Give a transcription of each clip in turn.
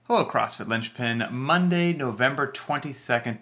Hello, CrossFit Linchpin. Monday, November 22nd,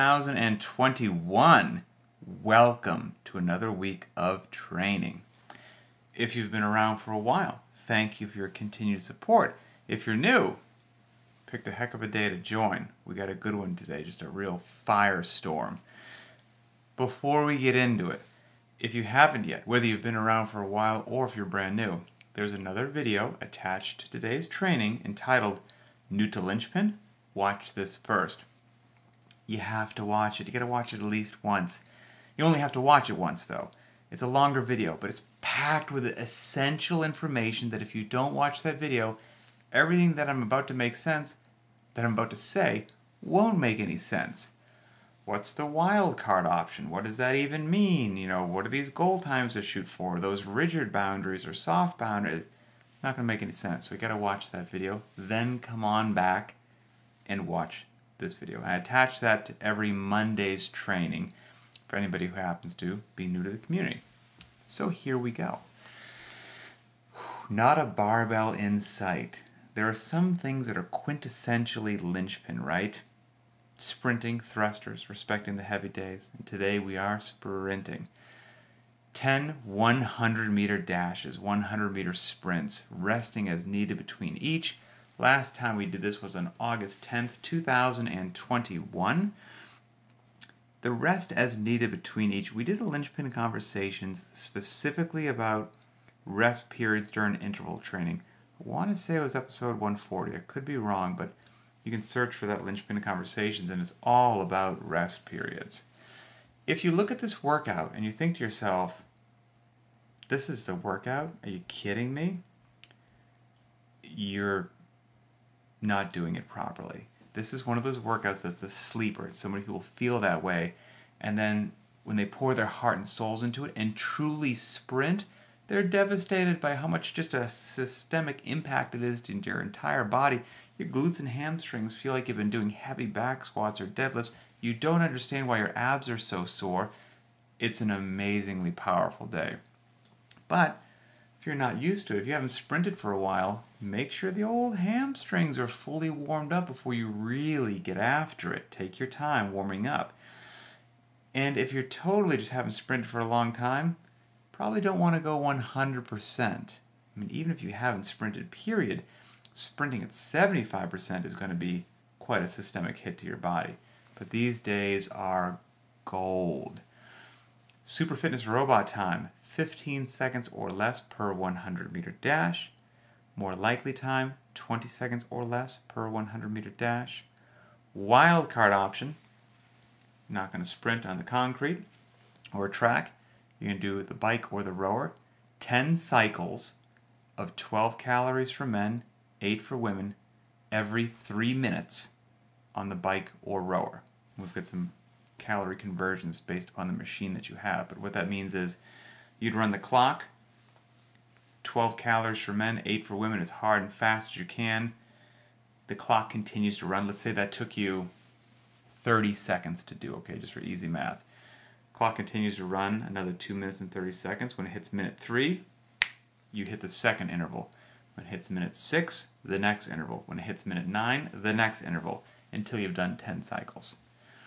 2021. Welcome to another week of training. If you've been around for a while, thank you for your continued support. If you're new, picked a heck of a day to join. We got a good one today, just a real firestorm. Before we get into it, if you haven't yet, whether you've been around for a while or if you're brand new, there's another video attached to today's training entitled New to Linchpin? Watch this first. You have to watch it. You gotta watch it at least once. You only have to watch it once though. It's a longer video, but it's packed with essential information that if you don't watch that video, everything that I'm about to say, won't make any sense. What's the wild card option? What does that even mean? What are these goal times to shoot for? Those rigid boundaries or soft boundaries? Not going to make any sense. So you got to watch that video, then come on back and watch this video. I attach that to every Monday's training for anybody who happens to be new to the community. So here we go. Not a barbell in sight. There are some things that are quintessentially linchpin, right? Sprinting, thrusters, respecting the heavy days. And today we are sprinting. 10 100-meter dashes, 100-meter sprints, resting as needed between each. Last time we did this was on August 10th, 2021. The rest as needed between each. We did a linchpin conversations specifically about rest periods during interval training. I want to say it was episode 140. I could be wrong, but you can search for that linchpin conversations and it's all about rest periods. If you look at this workout and you think to yourself, this is the workout? Are you kidding me? You're not doing it properly. This is one of those workouts that's a sleeper. So many people feel that way. And then when they pour their heart and souls into it and truly sprint, they're devastated by how much just a systemic impact it is to your entire body. Your glutes and hamstrings feel like you've been doing heavy back squats or deadlifts. You don't understand why your abs are so sore. It's an amazingly powerful day. But if you're not used to it, if you haven't sprinted for a while, make sure the old hamstrings are fully warmed up before you really get after it. Take your time warming up. And if you're totally just haven't sprinted for a long time, probably don't want to go 100%. Even if you haven't sprinted, period, sprinting at 75% is going to be quite a systemic hit to your body. But these days are gold. Super Fitness Robot time, 15 seconds or less per 100-meter dash. More likely time, 20 seconds or less per 100-meter dash. Wild card option, not going to sprint on the concrete or track. You're going to do the bike or the rower. 10 cycles of 12 calories for men, 8 for women, every 3 minutes on the bike or rower. We've got some calorie conversions based upon the machine that you have. But what that means is you'd run the clock, 12 calories for men, 8 for women, as hard and fast as you can. The clock continues to run. Let's say that took you 30 seconds to do, okay, just for easy math. Clock continues to run another 2 minutes and 30 seconds. When it hits minute 3, you hit the second interval. When it hits minute 6, the next interval. When it hits minute 9, the next interval, until you've done 10 cycles.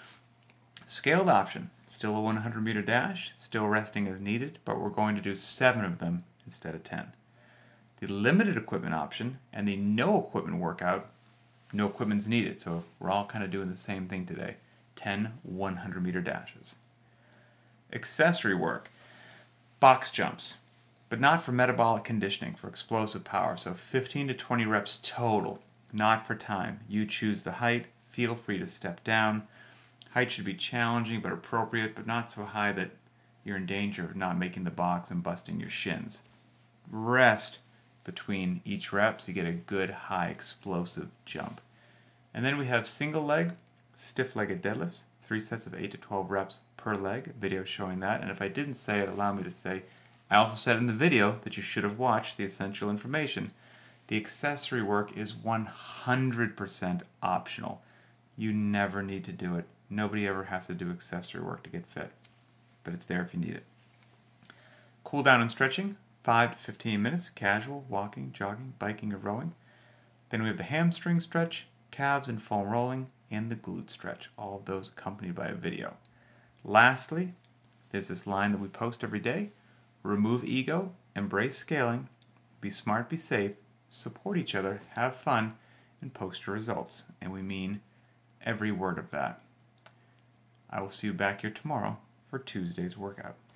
Scaled option, still a 100-meter dash, still resting as needed, but we're going to do 7 of them instead of 10. The limited equipment option and the no equipment workout, no equipment's needed, so we're all kind of doing the same thing today. 10 100-meter dashes. Accessory work, box jumps, but not for metabolic conditioning, for explosive power, so 15 to 20 reps total, not for time. You choose the height, feel free to step down. Height should be challenging but appropriate, but not so high that you're in danger of not making the box and busting your shins. Rest between each rep so you get a good high explosive jump. And then we have single leg, stiff-legged deadlifts, 3 sets of 8 to 12 reps per leg, video showing that. And if I didn't say it, allow me to say, I also said in the video that you should have watched the essential information. The accessory work is 100% optional. You never need to do it. Nobody ever has to do accessory work to get fit, but it's there if you need it. Cool down and stretching, 5 to 15 minutes, casual, walking, jogging, biking, or rowing. Then we have the hamstring stretch, calves and foam rolling, and the glute stretch, all of those accompanied by a video. Lastly, there's this line that we post every day: remove ego, embrace scaling, be smart, be safe, support each other, have fun, and post your results. And we mean every word of that. I will see you back here tomorrow for Tuesday's workout.